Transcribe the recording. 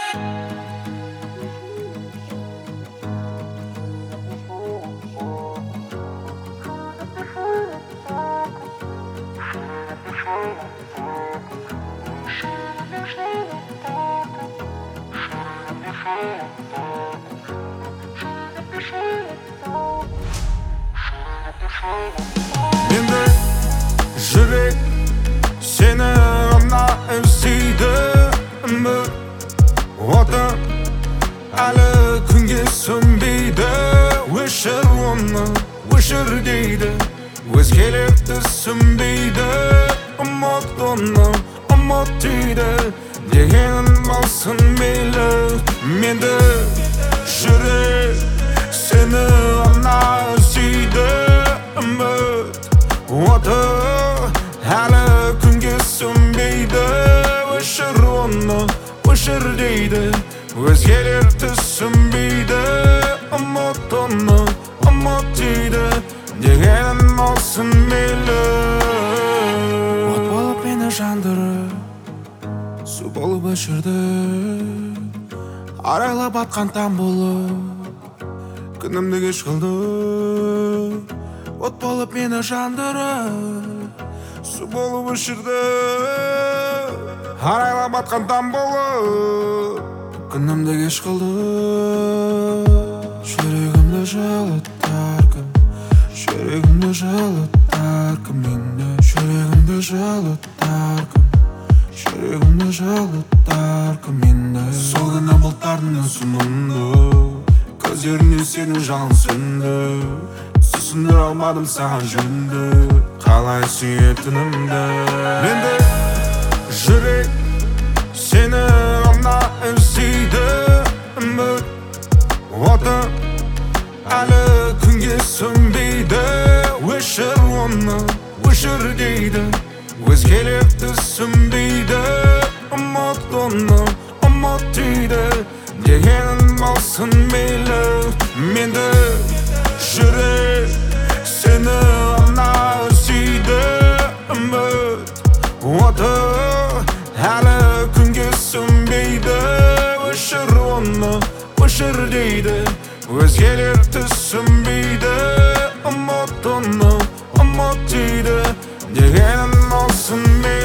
Endi жүрек сені ғана іздейді. Үміт оты әлі күнге сөнбейді. Өшір оны, өшір дейді, өзгелер түсінбейді. Ұмыт оны, ұмыт дейді, дегенің болсын мейлі. Менді жүрек сені ғана іздейді. Үміт оты әлі күнге сөнбейді. Өшір оны, өшір дейді, өзгелер түсінбейді. Ұмыт оны, ұмыт дейді, дегенің болсын мейлі. От болып мені жандырып, су болып өшірді. Арайлап атқан таң болып, күнімді кеш қылды. От болып мені жандырып, су болып өшірді. Арайлап атқан таң болып, күнімді кеш қылды. Жүрегімді жылытар кім, жүрегімді жылытар кім мені. Жүрегімді жылытар кім, жүрегімді жылытар кім мені. Сол күні бұлттардың ұсынымды, көздеріне сенің жалын сөнді. Түсіндіре алмадым саған жөнді, қалай сүйетінімді. Менді жүрек сені ғана іздейді. Үміт оты әлі күнге сөнбейді. Өшір оны, өшір дейді, өзгелер түсінбейді. Ұмыт оны, ұмыт дейді, дегенің болсын мейлі. Менді жүрек сені ғана іздейді. Үміт оты әлі күнге сөнбейді. Өшір оны, өшір дейді, өзгелер түсінбейді. Ұмыт оны, ұмыт дейді, дегенің болсын мейлі.